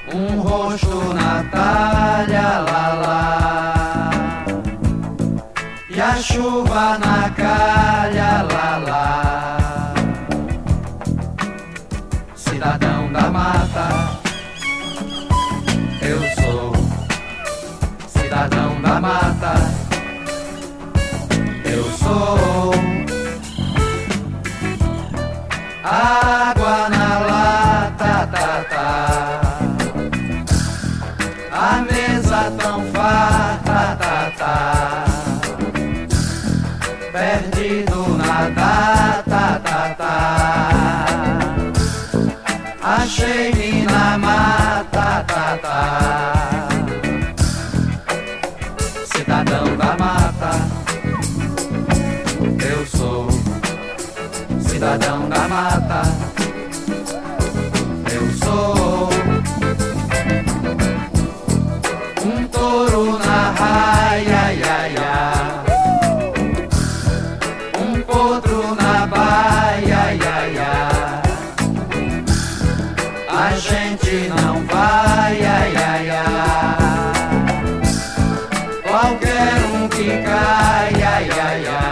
um rosto na talha, lá, lá, e a chuva na calha, lá, lá. Cidadão da mata, eu sou cidadão da mata, eu sou água na lata, tá, tá. A mesa tão farta, tá, tá. Perdido na data, tá, tá. Achei-me na mata, tá, tá. Cidadão da mata, eu sou cidadão da mata, eu sou um touro na raia, ia, ia. Um potro na baia, ia, ia. A gente não vai, ia, ia, ia. Qualquer um que caia, ia, ia.